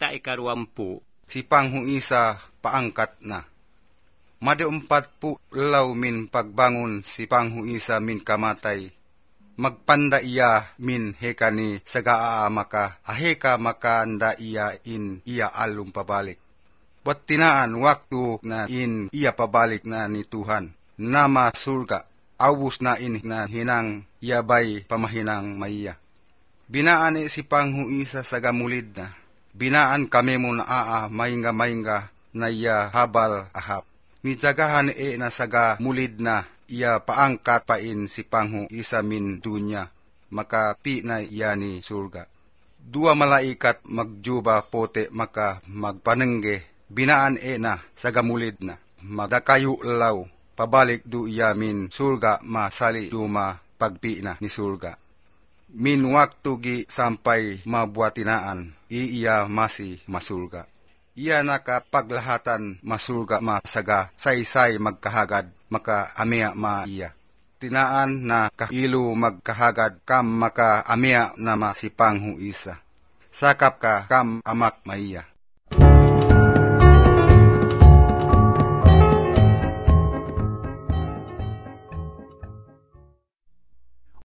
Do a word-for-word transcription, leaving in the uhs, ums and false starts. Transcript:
ikaruampu, si Panghuisa paangkat na. Madaumpat po law min pagbangon si Panghuisa min kamatay. Magpanda iya min hekani sagaa maka aheka maka nda iya in iya alum pabalik. Wat tinaan waktu na in iya pabalik na ni Tuhan. Nama surga, awus na in na hinang iya bay pamahinang maiya. Binaan e si Panghuisa sa gamulid na. Binaan kami mo na aa mainga-mainga na iya habal ahap. Nijagahan e na saga mulid na iya paangkat pain si Panghuisa min dunya, maka pi na iya ni surga. Dua malaikat magjuba pote maka magpanengge, binaan e na saga mulid na. Magdakayo law, pabalik du iya min surga masali duma pagpi na ni surga. Min waktu gi sampai mabuatinaan, iya masi masurga. Iya nakapaglahatan masurga masaga, say-say magkahagad, maka amia ma iya. Tinaan na kahilo magkahagad, kam maka amia na ma si Panghuisa. Sakap ka kam amak maiya.